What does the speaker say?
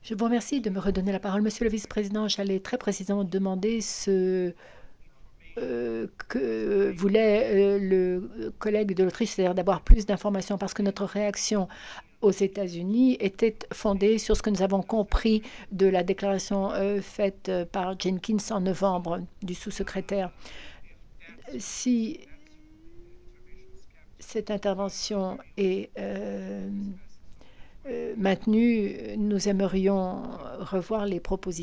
Je vous remercie de me redonner la parole, Monsieur le Vice-président. J'allais très précisément demander ce que voulait le collègue de l'Autriche, c'est-à-dire d'avoir plus d'informations, parce que notre réaction aux États-Unis était fondée sur ce que nous avons compris de la déclaration faite par Jenkins en novembre du sous-secrétaire. Si cette intervention est maintenue, nous aimerions revoir les propositions